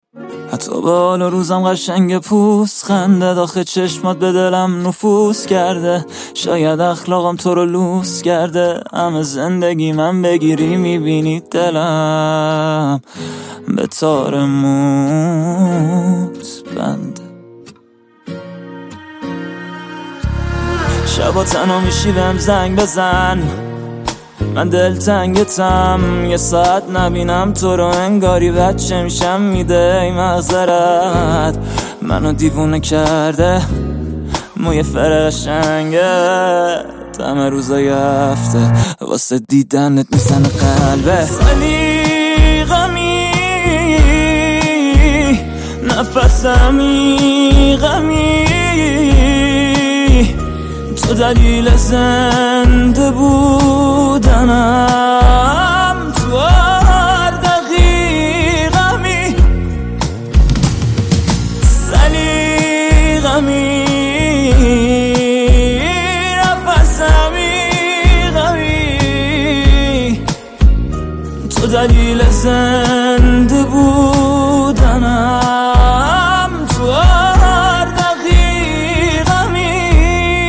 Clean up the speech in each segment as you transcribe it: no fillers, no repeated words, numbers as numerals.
حتی به حال روزم قشنگ پوست خنده داخل چشمات به دلم نفوذ کرده. شاید اخلاقم تو رو لوس کرده. همه زندگی من بگیری میبینی دلم به تار موت بنده. شبا تنها میشی بهم زنگ بزن، من دلتنگتم. یه ساعت نبینم تو رو انگاری بچه میشم. میده ای معذرت منو دیوونه کرده موی فرشنگه. همه روزای هفته واسه دیدنت میزنه قلبه. سلیقمی نفسمی غمی، تو دلیل زنده بودنم تو هر دقیقمی. سلیقمی نفسمی غمی، تو دلیل زنده بودنم تو هر دقیقمی.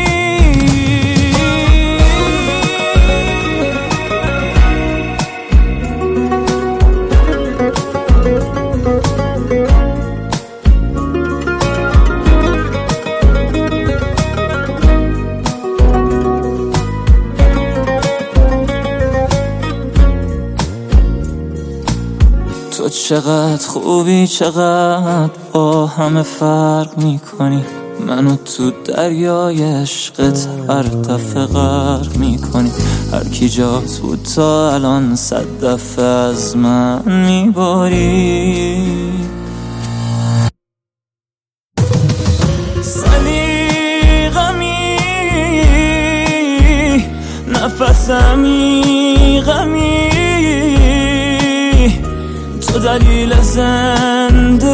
تو چقدر خوبی، چقدر با همه فرق میکنی. منو تو دریای عشقت هر دفعه غرق میکنی. هر کی جات بود تا الان 100 دفعه از من میباری. سلیقمی نفسمی غمی، تو دلیل زنده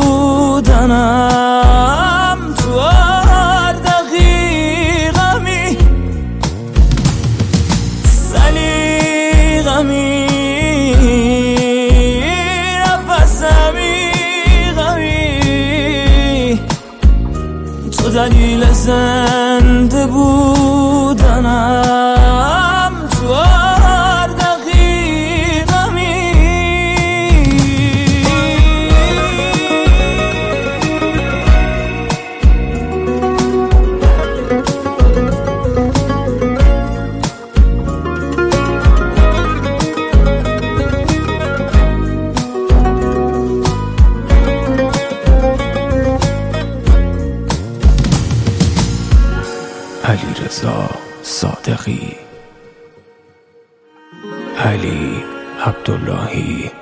بودنم تو هر دقیقمی. سلیقمی نفسمی غمی، تو دلیل زنده بودنم تو هر دقیقمی. علیرضا صادقی، علی عبداللهی.